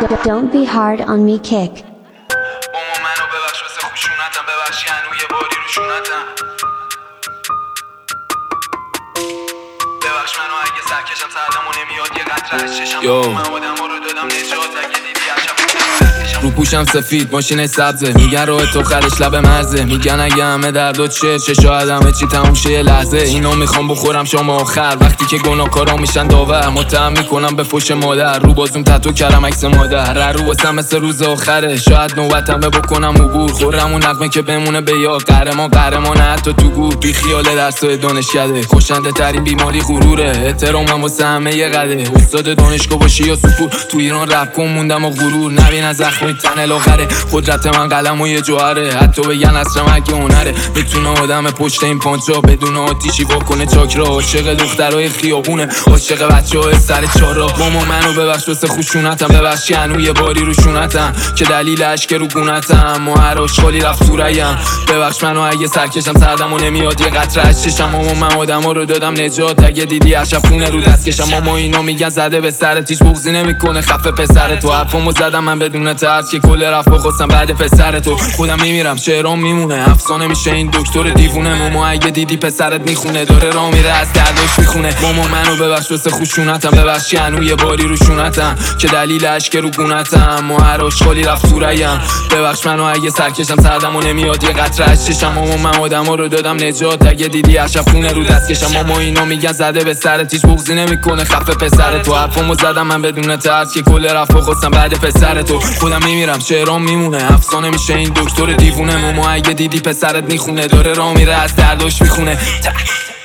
Don't be hard on me kick. بابا منو ببخش واسه خوشونتم، ببخش هنو یه باری روشونتم، ببخش منو اگه سرکشم سردم و نمیاد یه قطره از چشم. من آدم‌ها رو دادم نجات اگه دیدی عجب رو پوشم سفید ماشین سبزه، میگن رو تو خرش لب مرزه، میگن اگه همه درد و چه شاید همه چی تموم شه یه لحظه. اینو میخوام بخورم شام آخر وقتی که گناهکارا میشن داور، متهم میکنم به فوش مادر، رو بازوم تتو کردم عکس مادر، رو واسم مثل روز آخره، شاید نوبتمه بکنم عبور، خورم اون نغمه که بمونه به یاد، قهرمان حتی تو گور، بی خیال درسای دانشکده، خوشنده ترین بیماری غروره، احترامم واسه همه یه قده، استاد دانشگاه باشی یا سکور، تو ایران رپ کن موندم و غرور، نبین زخمی تن الاخره، قدرت من قلم و یه جوهره، حتی بگن اصرم اگه هنره، میتونه آدم پشت این پانچا بدون آتیشی بکنه چاکرا، عاشق دخترای خیابونه، عاشق بچه‌های سر چهارراه. ماما منو ببخش واسه خوشونتم، ببخش هنو یه باری روشونتم که دلیل اشک رو گونتم، ما هر آشغالی رفت تو ریم، ببخش منو اگه سرکشم سردم و نمیاد یه قطره از چشم. ماما من آدما رو دادم نجات اگه دیدی عشق خونه رو دستکشم. ماما اینا میگن زده به سرت هیچ بغضی نمیکنه، خفه پسر تو، حرفمو زدم من بدون ترس که کل رفت بخواستم بعد پسر تو، خودم میمیرم شعرام میمونه، افسانه میشه این دکتر دیوونه. ماما اگه دیدی پسرت میخونه داره راه میره از درداش میخونه. ماما منو ببخش واسه خوشونتم، ببخش هنو یه باری روشونتم که دلیل اشک رو گونتم، ما هر آشغالی رفت تو ریم، ببخش منو اگه سرکشم سردم و نمیاد یه قطره از چشم. ماما من آدما رو دادم نجات اگه دیدی عشق خونه رو دستکشم. ماما اینا میگن زده به سرت هیچ بغضی نمیکنه، خفه پسر تو، حرفمو زدم من بدون ترس که کل رفت بخواستم بعد پسر تو، خودم میمیرم شعرام میمونه، افسانه میشه این دکتر دیوونه. ماما اگه دیدی پسرت میخونه داره راه میره از درداش میخونه.